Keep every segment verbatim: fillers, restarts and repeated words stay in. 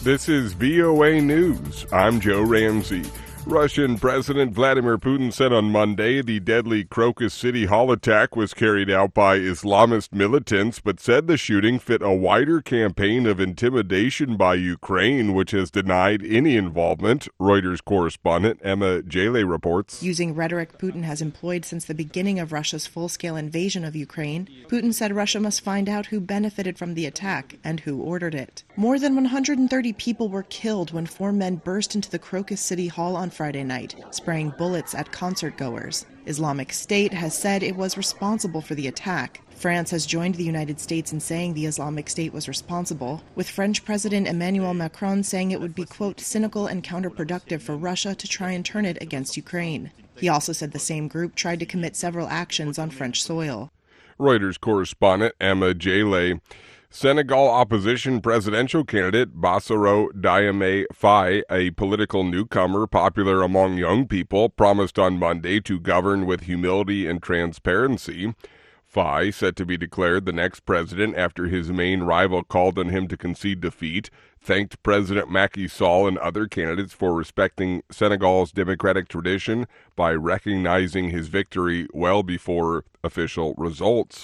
This is V O A News. I'm Joe Ramsey. Russian President Vladimir Putin said on Monday the deadly Crocus City Hall attack was carried out by Islamist militants, but said the shooting fit a wider campaign of intimidation by Ukraine, which has denied any involvement. Reuters correspondent Emma Jale reports. Using rhetoric Putin has employed since the beginning of Russia's full-scale invasion of Ukraine, Putin said Russia must find out who benefited from the attack and who ordered it. More than one hundred thirty people were killed when four men burst into the Crocus City Hall on Friday night, spraying bullets at concert-goers. Islamic State has said it was responsible for the attack. France has joined the United States in saying the Islamic State was responsible, with French President Emmanuel Macron saying it would be, quote, cynical and counterproductive for Russia to try and turn it against Ukraine. He also said the same group tried to commit several actions on French soil. Reuters correspondent Emma Jale. Senegal opposition presidential candidate Bassirou Diomaye Faye, a political newcomer popular among young people, promised on Monday to govern with humility and transparency. Faye, set to be declared the next president after his main rival called on him to concede defeat, thanked President Macky Sall and other candidates for respecting Senegal's democratic tradition by recognizing his victory well before official results.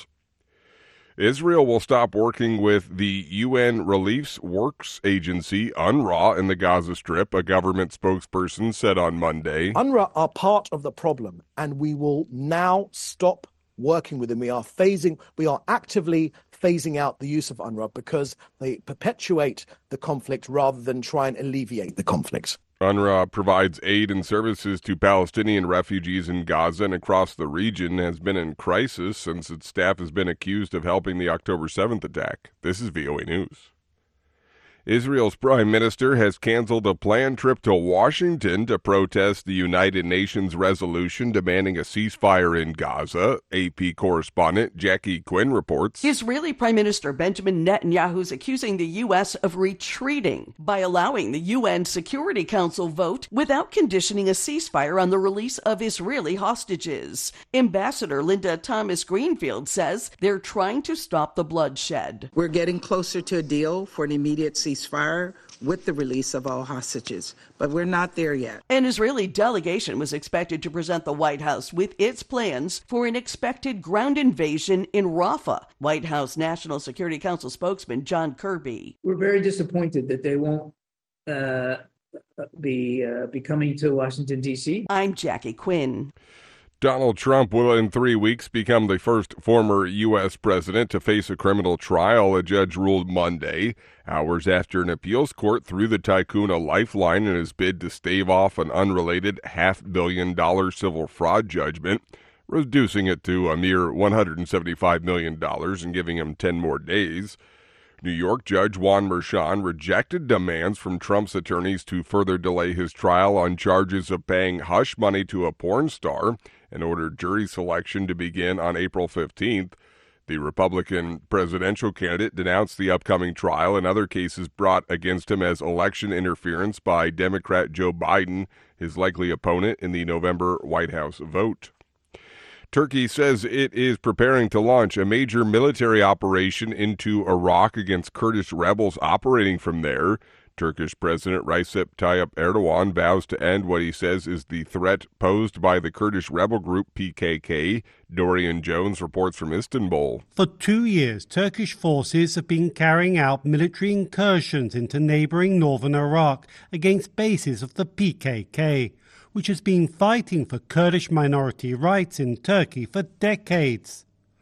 Israel will stop working with the U N Relief Works Agency, UNRWA, in the Gaza Strip, a government spokesperson said on Monday. UNRWA are part of the problem, and we will now stop working with them. We are phasing, we are actively phasing out the use of UNRWA because they perpetuate the conflict rather than try and alleviate the conflict. UNRWA provides aid and services to Palestinian refugees in Gaza and across the region, has been in crisis since its staff has been accused of helping the October seventh attack. This is V O A News. Israel's prime minister has canceled a planned trip to Washington to protest the United Nations resolution demanding a ceasefire in Gaza. A P correspondent Jackie Quinn reports. Israeli Prime Minister Benjamin Netanyahu is accusing the U S of retreating by allowing the U N Security Council vote without conditioning a ceasefire on the release of Israeli hostages. Ambassador Linda Thomas-Greenfield says they're trying to stop the bloodshed. We're getting closer to a deal for an immediate ceasefire. Ceasefire with the release of all hostages, but we're not there yet. An Israeli delegation was expected to present the White House with its plans for an expected ground invasion in Rafah. White House National Security Council spokesman John Kirby. We're very disappointed that they won't uh, be, uh, be coming to Washington, D C. I'm Jackie Quinn. Donald Trump will in three weeks become the first former U S president to face a criminal trial, a judge ruled Monday, hours after an appeals court threw the tycoon a lifeline in his bid to stave off an unrelated half-billion dollar civil fraud judgment, reducing it to a mere one hundred seventy-five million dollars and giving him ten more days. New York Judge Juan Merchan rejected demands from Trump's attorneys to further delay his trial on charges of paying hush money to a porn star and ordered jury selection to begin on April fifteenth. The Republican presidential candidate denounced the upcoming trial and other cases brought against him as election interference by Democrat Joe Biden, his likely opponent in the November White House vote. Turkey says it is preparing to launch a major military operation into Iraq against Kurdish rebels operating from there. Turkish President Recep Tayyip Erdogan vows to end what he says is the threat posed by the Kurdish rebel group P K K. Dorian Jones reports from Istanbul. For two years, Turkish forces have been carrying out military incursions into neighboring northern Iraq against bases of the P K K, which has been fighting for Kurdish minority rights in Turkey for decades.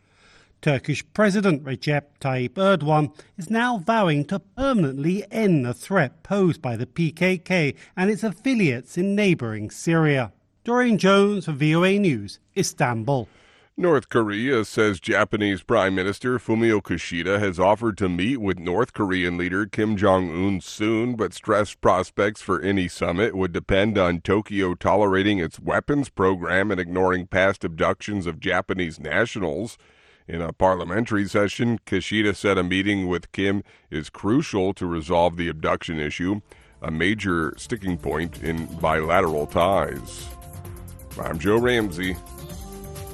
Turkish President Recep Tayyip Erdogan is now vowing to permanently end the threat posed by the P K K and its affiliates in neighboring Syria. Dorian Jones for V O A News, Istanbul. North Korea says Japanese Prime Minister Fumio Kishida has offered to meet with North Korean leader Kim Jong-un soon, but stressed prospects for any summit would depend on Tokyo tolerating its weapons program and ignoring past abductions of Japanese nationals. In a parliamentary session, Kishida said a meeting with Kim is crucial to resolve the abduction issue, a major sticking point in bilateral ties. I'm Joe Ramsey.